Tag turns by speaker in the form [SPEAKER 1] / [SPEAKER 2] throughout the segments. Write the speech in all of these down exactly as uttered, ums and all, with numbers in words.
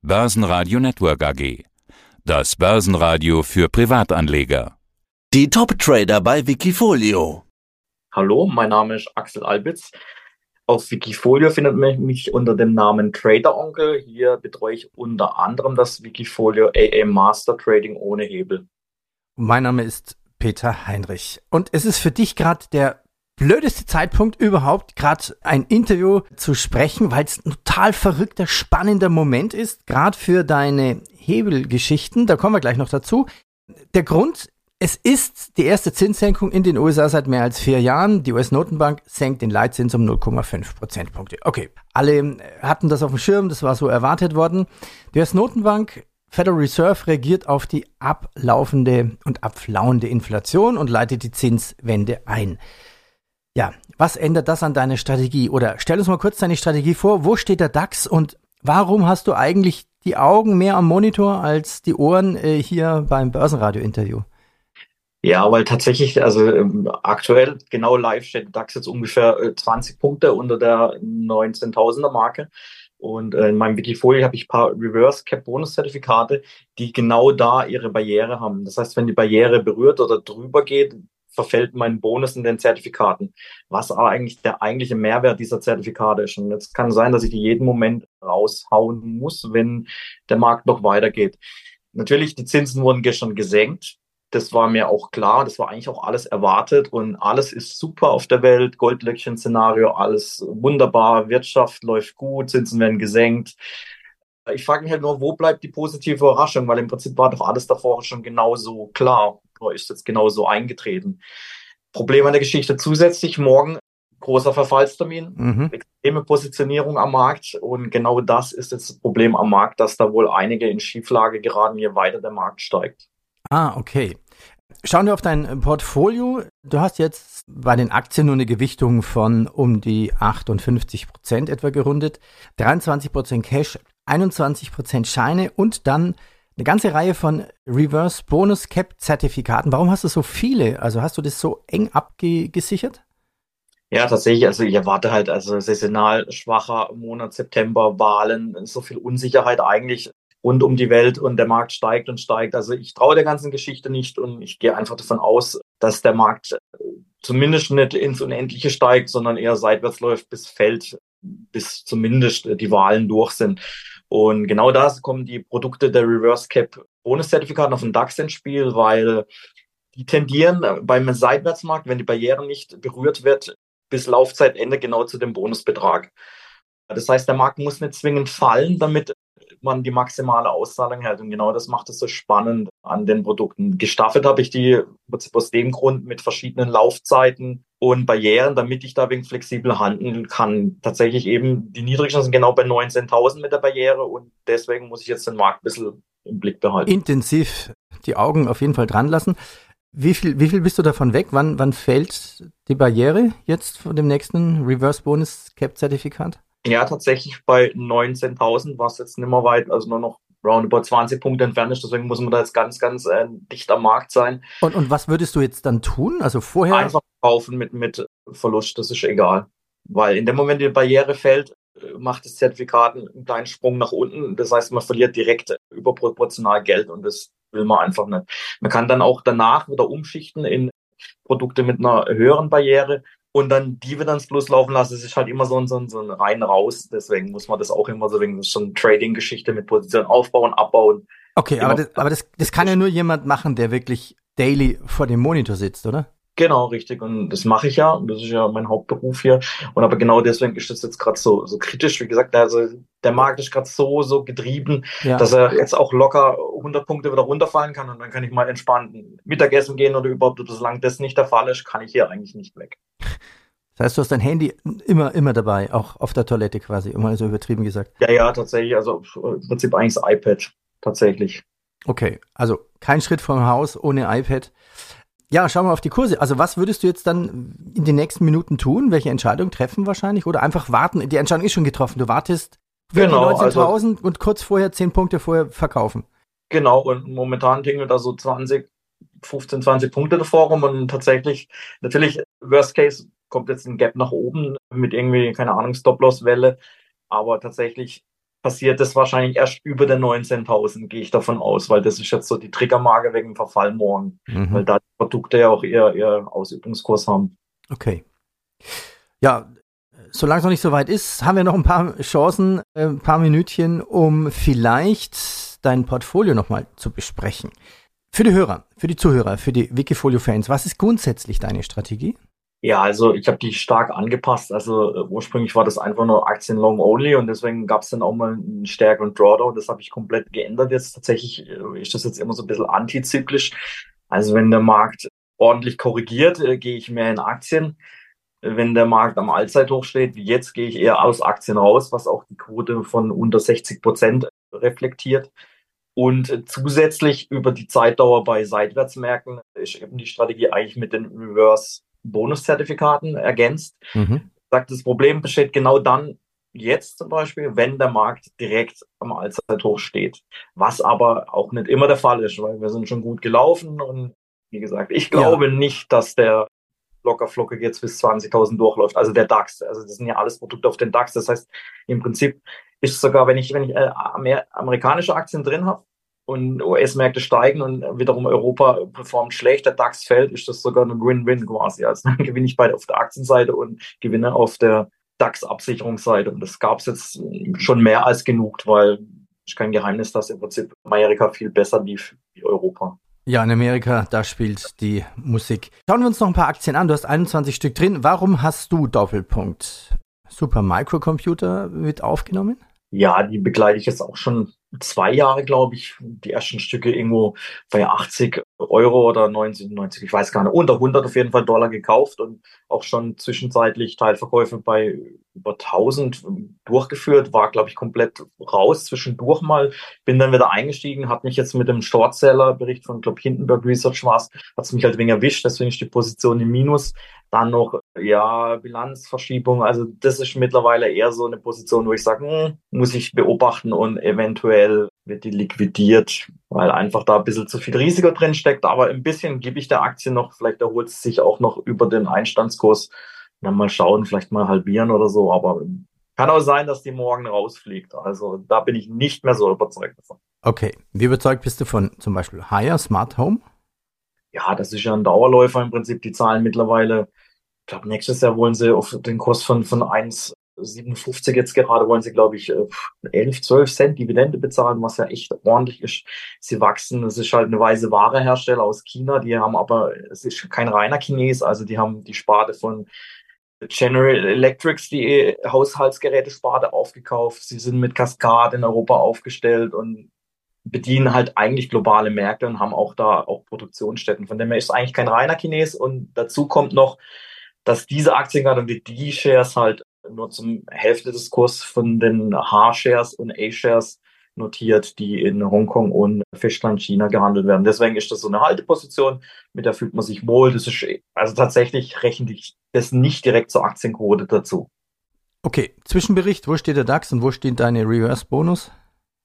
[SPEAKER 1] Börsenradio Network A G. Das Börsenradio für Privatanleger.
[SPEAKER 2] Die Top-Trader bei Wikifolio.
[SPEAKER 3] Hallo, mein Name ist Axel Albitz. Auf Wikifolio findet man mich unter dem Namen Trader Onkel. Hier betreue ich unter anderem das Wikifolio A A Master Trading ohne Hebel.
[SPEAKER 4] Mein Name ist Peter Heinrich. Und es ist für dich gerade der blödeste Zeitpunkt überhaupt, gerade ein Interview zu sprechen, weil es ein total verrückter, spannender Moment ist, gerade für deine Hebelgeschichten. Da kommen wir gleich noch dazu. Der Grund: Es ist die erste Zinssenkung in den U S A seit mehr als vier Jahren. Die U S-Notenbank senkt den Leitzins um null Komma fünf Prozentpunkte. Okay, alle hatten das auf dem Schirm, das war so erwartet worden. Die U S-Notenbank, Federal Reserve, reagiert auf die ablaufende und abflauende Inflation und leitet die Zinswende ein. Ja, was ändert das an deiner Strategie? Oder stell uns mal kurz deine Strategie vor. Wo steht der DAX und warum hast du eigentlich die Augen mehr am Monitor als die Ohren äh, hier beim Börsenradio-Interview?
[SPEAKER 3] Ja, weil tatsächlich, also ähm, aktuell genau live steht der DAX jetzt ungefähr äh, zwanzig Punkte unter der neunzehntausender Marke. Und äh, in meinem Wikifolio habe ich ein paar Reverse Cap Bonus Zertifikate, die genau da ihre Barriere haben. Das heißt, wenn die Barriere berührt oder drüber geht, verfällt mein Bonus in den Zertifikaten, was aber eigentlich der eigentliche Mehrwert dieser Zertifikate ist. Und jetzt kann sein, dass ich die jeden Moment raushauen muss, wenn der Markt noch weitergeht. Natürlich, die Zinsen wurden gestern gesenkt. Das war mir auch klar. Das war eigentlich auch alles erwartet und alles ist super auf der Welt. Goldlöckchen-Szenario, alles wunderbar. Wirtschaft läuft gut, Zinsen werden gesenkt. Ich frage mich halt nur, wo bleibt die positive Überraschung? Weil im Prinzip war doch alles davor schon genauso klar. Oder ist jetzt genauso eingetreten? Problem an der Geschichte zusätzlich: morgen großer Verfallstermin, mhm. extreme Positionierung am Markt. Und genau das ist jetzt das Problem am Markt, dass da wohl einige in Schieflage geraten, je weiter der Markt steigt.
[SPEAKER 4] Ah, okay. Schauen wir auf dein Portfolio. Du hast jetzt bei den Aktien nur eine Gewichtung von um die achtundfünfzig Prozent etwa gerundet, dreiundzwanzig Prozent Cash, einundzwanzig Prozent Scheine und dann eine ganze Reihe von Reverse Bonus Cap Zertifikaten. Warum hast du so viele? Also hast du das so eng abgesichert?
[SPEAKER 3] Ja, tatsächlich. Also ich erwarte halt, also saisonal schwacher Monat September, Wahlen, so viel Unsicherheit eigentlich rund um die Welt und der Markt steigt und steigt. Also ich traue der ganzen Geschichte nicht und ich gehe einfach davon aus, dass der Markt zumindest nicht ins Unendliche steigt, sondern eher seitwärts läuft, bis fällt, bis zumindest die Wahlen durch sind. Und genau da kommen die Produkte der Reverse Cap Bonuszertifikaten auf den DAX ins Spiel, weil die tendieren beim Seitwärtsmarkt, wenn die Barriere nicht berührt wird, bis Laufzeitende genau zu dem Bonusbetrag. Das heißt, der Markt muss nicht zwingend fallen, damit man die maximale Auszahlung hält. Und genau das macht es so spannend an den Produkten. Gestaffelt habe ich die aus dem Grund mit verschiedenen Laufzeiten und Barrieren, damit ich da wegen flexibel handeln kann. Tatsächlich eben, die niedrigsten sind genau bei neunzehntausend mit der Barriere und deswegen muss ich jetzt den Markt ein bisschen im Blick behalten.
[SPEAKER 4] Intensiv die Augen auf jeden Fall dran lassen. Wie viel, wie viel bist du davon weg? Wann, wann fällt die Barriere jetzt von dem nächsten Reverse Bonus Cap Zertifikat?
[SPEAKER 3] Ja, tatsächlich bei neunzehntausend, was jetzt nicht mehr weit, also nur noch roundabout zwanzig Punkte entfernt ist. Deswegen muss man da jetzt ganz, ganz äh, dicht am Markt sein.
[SPEAKER 4] Und, und was würdest du jetzt dann tun? Also vorher?
[SPEAKER 3] Einfach kaufen mit, mit Verlust, das ist egal. Weil in dem Moment, die Barriere fällt, macht das Zertifikat einen kleinen Sprung nach unten. Das heißt, man verliert direkt überproportional Geld und das will man einfach nicht. Man kann dann auch danach wieder umschichten in Produkte mit einer höheren Barriere. Und dann die wir dann ins Plus laufen lassen, es ist halt immer so ein, so ein, so ein rein raus. Deswegen muss man das auch immer so wegen so eine Trading-Geschichte mit Position aufbauen, abbauen.
[SPEAKER 4] Okay, aber, das, aber das, das kann ja nur jemand machen, der wirklich daily vor dem Monitor sitzt, oder?
[SPEAKER 3] Genau, richtig. Und das mache ich ja. Und das ist ja mein Hauptberuf hier. Und aber genau deswegen ist das jetzt gerade so, so kritisch. Wie gesagt, also der Markt ist gerade so, so getrieben, ja, dass er jetzt auch locker hundert Punkte wieder runterfallen kann. Und dann kann ich mal entspannt Mittagessen gehen oder überhaupt, solange das nicht der Fall ist, kann ich hier eigentlich nicht weg.
[SPEAKER 4] Das heißt, du hast dein Handy immer, immer dabei, auch auf der Toilette quasi, immer so übertrieben gesagt.
[SPEAKER 3] Ja, ja, tatsächlich. Also im Prinzip eigentlich das iPad. Tatsächlich.
[SPEAKER 4] Okay, also kein Schritt vom Haus ohne iPad. Ja, schauen wir auf die Kurse. Also was würdest du jetzt dann in den nächsten Minuten tun? Welche Entscheidung treffen wahrscheinlich? Oder einfach warten? Die Entscheidung ist schon getroffen. Du wartest für genau, die neunzehntausend also, und kurz vorher, zehn Punkte vorher verkaufen.
[SPEAKER 3] Genau, und momentan tingelt da so zwanzig, fünfzehn, zwanzig Punkte davor rum. Und tatsächlich, natürlich, Worst Case kommt jetzt ein Gap nach oben mit irgendwie, keine Ahnung, Stop-Loss-Welle. Aber tatsächlich passiert das wahrscheinlich erst über der neunzehntausend, gehe ich davon aus, weil das ist jetzt so die Triggermarke wegen dem Verfall morgen, mhm. weil da die Produkte ja auch eher, eher Ausübungskurs haben.
[SPEAKER 4] Okay. Ja, solange es noch nicht so weit ist, haben wir noch ein paar Chancen, ein paar Minütchen, um vielleicht dein Portfolio nochmal zu besprechen. Für die Hörer, für die Zuhörer, für die Wikifolio-Fans, was ist grundsätzlich deine Strategie?
[SPEAKER 3] Ja, also ich habe die stark angepasst. Also äh, ursprünglich war das einfach nur Aktien Long Only und deswegen gab es dann auch mal einen stärkeren Drawdown. Das habe ich komplett geändert jetzt. Tatsächlich äh, ist das jetzt immer so ein bisschen antizyklisch. Also wenn der Markt ordentlich korrigiert, äh, gehe ich mehr in Aktien. Wenn der Markt am Allzeithoch steht, wie jetzt, gehe ich eher aus Aktien raus, was auch die Quote von unter sechzig Prozent reflektiert. Und zusätzlich über die Zeitdauer bei Seitwärtsmärkten ist eben die Strategie eigentlich mit den Reverse-Bonuszertifikaten ergänzt. Mhm. Sagt, das Problem besteht genau dann, jetzt zum Beispiel, wenn der Markt direkt am Allzeithoch steht. Was aber auch nicht immer der Fall ist, weil wir sind schon gut gelaufen. Und wie gesagt, ich glaube ja. nicht, dass der locker flockig jetzt bis zwanzigtausend durchläuft. Also der DAX. Also das sind ja alles Produkte auf den DAX. Das heißt, im Prinzip ist sogar, wenn ich, wenn ich äh, amerikanische Aktien drin habe und U S-Märkte steigen und wiederum Europa performt schlecht, der DAX fällt, ist das sogar ein Win-Win quasi. Also dann gewinne ich beide auf der Aktienseite und gewinne auf der DAX-Absicherungsseite. Und das gab es jetzt schon mehr als genug, weil ist kein Geheimnis, dass im Prinzip Amerika viel besser lief wie Europa.
[SPEAKER 4] Ja, in Amerika, da spielt die Musik. Schauen wir uns noch ein paar Aktien an. Du hast einundzwanzig Stück drin. Warum hast du Doppelpunkt Super Microcomputer mit aufgenommen?
[SPEAKER 3] Ja, die begleite ich jetzt auch schon zwei Jahre, glaube ich. Die ersten Stücke irgendwo bei achtzig Euro oder neunzig, neunzig, ich weiß gar nicht, unter hundert auf jeden Fall Dollar gekauft und auch schon zwischenzeitlich Teilverkäufe bei über tausend durchgeführt, war, glaube ich, komplett raus zwischendurch mal, bin dann wieder eingestiegen, hat mich jetzt mit dem Shortseller-Bericht von, glaube ich, Hindenburg Research war es, hat es mich halt wegen erwischt, deswegen ist die Position im Minus. Dann noch, ja, Bilanzverschiebung, also das ist mittlerweile eher so eine Position, wo ich sage, hm, muss ich beobachten und eventuell wird die liquidiert, weil einfach da ein bisschen zu viel Risiko drin steckt, aber ein bisschen gebe ich der Aktie noch, vielleicht erholt es sich auch noch über den Einstandskurs, dann mal schauen, vielleicht mal halbieren oder so, aber kann auch sein, dass die morgen rausfliegt, also da bin ich nicht mehr so überzeugt davon.
[SPEAKER 4] Okay, wie überzeugt bist du von zum Beispiel Haier Smart Home?
[SPEAKER 3] Ja, das ist ja ein Dauerläufer im Prinzip, die zahlen mittlerweile, ich glaube nächstes Jahr wollen sie auf den Kurs von, von eins Komma siebenundfünfzig jetzt gerade, wollen sie, glaube ich, elf, zwölf Cent Dividende bezahlen, was ja echt ordentlich ist. Sie wachsen, es ist halt eine weiße Ware-Hersteller aus China, die haben aber, es ist kein reiner Chines, also die haben die Sparte von General Electrics, die Haushaltsgerätesparte, aufgekauft. Sie sind mit Cascade in Europa aufgestellt und bedienen halt eigentlich globale Märkte und haben auch da auch Produktionsstätten. Von dem her ist es eigentlich kein reiner Chines und dazu kommt noch, dass diese Aktien gerade die D-Shares halt nur zum Hälfte des Kurs von den H-Shares und A-Shares notiert, die in Hongkong und Festland China gehandelt werden. Deswegen ist das so eine Halteposition, mit der fühlt man sich wohl. Das ist, also tatsächlich rechne ich das nicht direkt zur Aktienquote dazu.
[SPEAKER 4] Okay, Zwischenbericht, wo steht der DAX und wo steht deine Reverse-Bonus?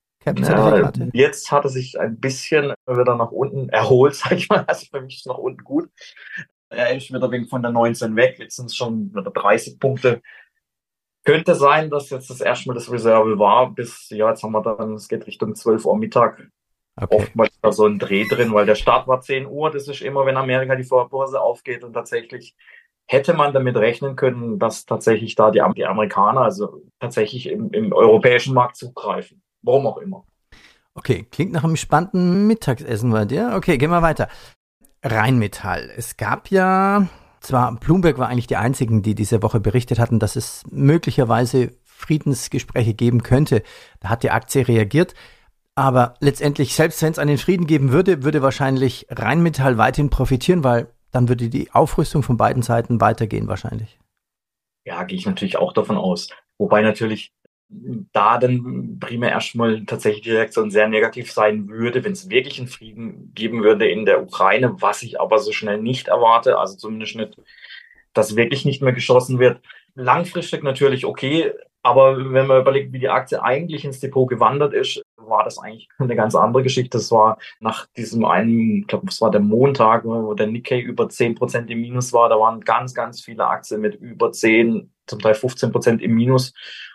[SPEAKER 3] Ja, jetzt hat er sich ein bisschen wieder nach unten erholt, sag ich mal. Also für mich ist es nach unten gut. Er ist wieder wegen von der neunzehn weg. Jetzt sind es schon wieder dreißig Punkte. Könnte sein, dass jetzt das erste Mal das Reserve war, bis, ja, jetzt haben wir dann, es geht Richtung zwölf Uhr Mittag. Okay. Oftmals ist da so ein Dreh drin, weil der Start war zehn Uhr. Das ist immer, wenn Amerika die Vorbörse aufgeht und tatsächlich hätte man damit rechnen können, dass tatsächlich da die, die Amerikaner, also tatsächlich im, im europäischen Markt zugreifen. Warum auch immer.
[SPEAKER 4] Okay, klingt nach einem spannenden Mittagessen bei dir. Okay, gehen wir weiter. Rheinmetall. Es gab ja, zwar Bloomberg war eigentlich die einzigen, die diese Woche berichtet hatten, dass es möglicherweise Friedensgespräche geben könnte. Da hat die Aktie reagiert. Aber letztendlich, selbst wenn es einen Frieden geben würde, würde wahrscheinlich Rheinmetall weiterhin profitieren, weil dann würde die Aufrüstung von beiden Seiten weitergehen wahrscheinlich.
[SPEAKER 3] Ja, gehe ich natürlich auch davon aus. Wobei natürlich da dann primär erstmal tatsächlich die Reaktion sehr negativ sein würde, wenn es wirklich einen Frieden geben würde in der Ukraine, was ich aber so schnell nicht erwarte, also zumindest nicht, dass wirklich nicht mehr geschossen wird. Langfristig natürlich okay, aber wenn man überlegt, wie die Aktie eigentlich ins Depot gewandert ist, war das eigentlich eine ganz andere Geschichte. Das war nach diesem einen, ich glaube, es war der Montag, wo der Nikkei über zehn Prozent im Minus war, da waren ganz, ganz viele Aktien mit über zehn, zum Teil fünfzehn Prozent im Minus.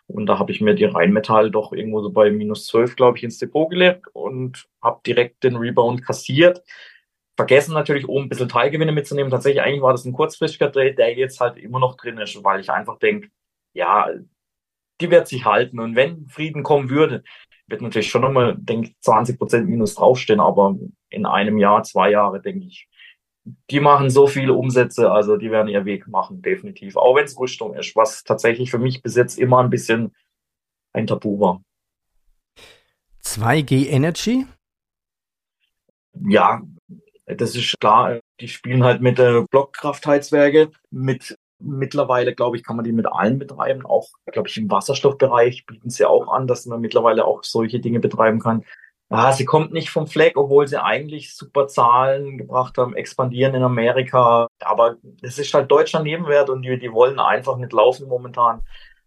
[SPEAKER 3] Und da habe ich mir die Rheinmetall doch irgendwo so bei minus zwölf, glaube ich, ins Depot gelegt und habe direkt den Rebound kassiert. Vergessen natürlich, oben ein bisschen Teilgewinne mitzunehmen. Tatsächlich, eigentlich war das ein kurzfristiger Trade, der jetzt halt immer noch drin ist, weil ich einfach denke, ja, die wird sich halten. Und wenn Frieden kommen würde, wird natürlich schon nochmal, denke ich, zwanzig Prozent minus draufstehen. Aber in einem Jahr, zwei Jahre, denke ich, die machen so viele Umsätze, also die werden ihr Weg machen, definitiv. Auch wenn es Rüstung ist, was tatsächlich für mich bis jetzt immer ein bisschen ein Tabu war.
[SPEAKER 4] zwei G Energy?
[SPEAKER 3] Ja, das ist klar. Die spielen halt mit äh, Blockkraftheizwerke. Mit mittlerweile, glaube ich, kann man die mit allen betreiben. Auch, glaube ich, im Wasserstoffbereich bieten sie auch an, dass man mittlerweile auch solche Dinge betreiben kann. Ah, sie kommt nicht vom Fleck, obwohl sie eigentlich super Zahlen gebracht haben, expandieren in Amerika. Aber es ist halt Deutschland Nebenwert und die, die wollen einfach nicht laufen momentan.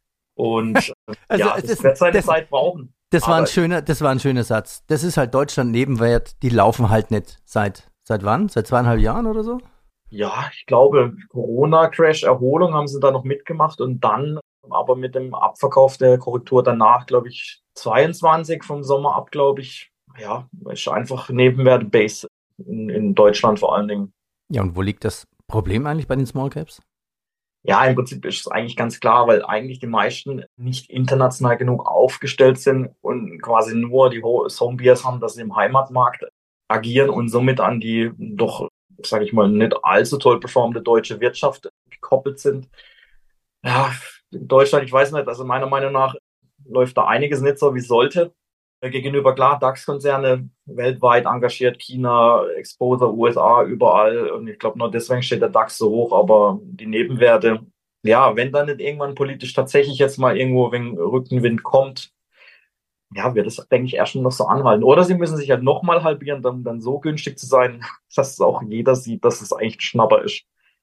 [SPEAKER 3] Und
[SPEAKER 4] also,
[SPEAKER 3] ja, das,
[SPEAKER 4] das
[SPEAKER 3] wird seine
[SPEAKER 4] das,
[SPEAKER 3] Zeit brauchen.
[SPEAKER 4] Das war, ein schöner, das war ein schöner Satz. Das ist halt Deutschland Nebenwert. Die laufen halt nicht. Seit, seit wann? Seit zweieinhalb Jahren oder so?
[SPEAKER 3] Ja, ich glaube, Corona-Crash, Erholung haben sie da noch mitgemacht und dann aber mit dem Abverkauf der Korrektur danach, glaube ich, zweiundzwanzig vom Sommer ab, glaube ich, ja, ist einfach Nebenwert-Base in, in Deutschland vor allen Dingen.
[SPEAKER 4] Ja, und wo liegt das Problem eigentlich bei den Small Caps?
[SPEAKER 3] Ja, im Prinzip ist es eigentlich ganz klar, weil eigentlich die meisten nicht international genug aufgestellt sind und quasi nur die Homebiers haben, dass sie im Heimatmarkt agieren und somit an die doch, sage ich mal, nicht allzu toll performende deutsche Wirtschaft gekoppelt sind. Ja, in Deutschland, ich weiß nicht, also meiner Meinung nach läuft da einiges nicht so, wie es sollte. Gegenüber, klar, DAX-Konzerne weltweit engagiert, China, Exposure, U S A, überall. Und ich glaube, nur deswegen steht der DAX so hoch. Aber die Nebenwerte, ja, wenn dann nicht irgendwann politisch tatsächlich jetzt mal irgendwo wegen Rückenwind kommt, ja, wird es, denke ich, erst noch so anhalten. Oder sie müssen sich halt nochmal halbieren, um dann so günstig zu sein, dass auch jeder sieht, dass es eigentlich ein Schnapper ist.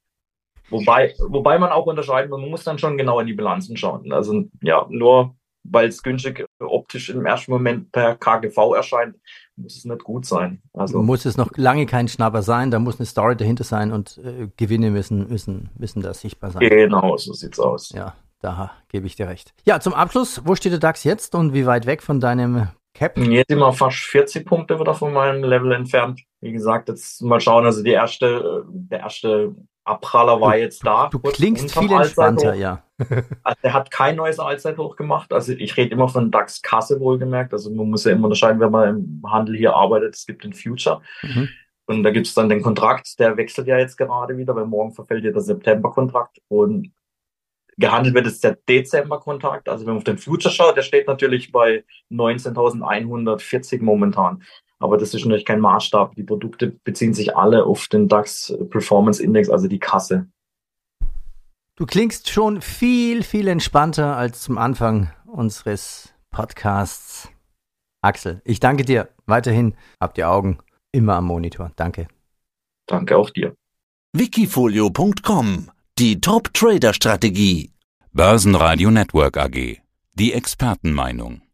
[SPEAKER 3] Wobei, wobei man auch unterscheiden muss, man muss dann schon genau in die Bilanzen schauen. Also, ja, nur weil es günstig optisch im ersten Moment per K G V erscheint, muss es nicht gut sein. Also
[SPEAKER 4] muss es noch lange kein Schnapper sein, da muss eine Story dahinter sein und äh, Gewinne müssen, müssen, müssen da sichtbar sein.
[SPEAKER 3] Genau, so sieht's aus.
[SPEAKER 4] Ja, da gebe ich dir recht. Ja, zum Abschluss, wo steht der DAX jetzt und wie weit weg von deinem Cap?
[SPEAKER 3] Jetzt sind wir fast vierzig Punkte wieder von meinem Level entfernt. Wie gesagt, jetzt mal schauen, also die erste, der erste Abpraller war jetzt da.
[SPEAKER 4] Du klingst viel entspannter, ja.
[SPEAKER 3] Also er hat kein neues Allzeithoch gemacht. Also ich rede immer von DAX-Kasse wohlgemerkt. Also man muss ja immer unterscheiden, wenn man im Handel hier arbeitet. Es gibt den Future. Mhm. Und da gibt es dann den Kontrakt, der wechselt ja jetzt gerade wieder, weil morgen verfällt ja der September-Kontrakt. Und gehandelt wird jetzt der Dezember-Kontrakt. Also wenn man auf den Future schaut, der steht natürlich bei neunzehntausendeinhundertvierzig momentan. Aber das ist natürlich kein Maßstab. Die Produkte beziehen sich alle auf den DAX Performance Index, also die Kasse.
[SPEAKER 4] Du klingst schon viel, viel entspannter als zum Anfang unseres Podcasts. Axel, ich danke dir. Weiterhin habt ihr Augen immer am Monitor. Danke.
[SPEAKER 3] Danke auch dir.
[SPEAKER 2] Wikifolio Punkt com. Die Top-Trader-Strategie.
[SPEAKER 1] Börsenradio Network A G. Die Expertenmeinung.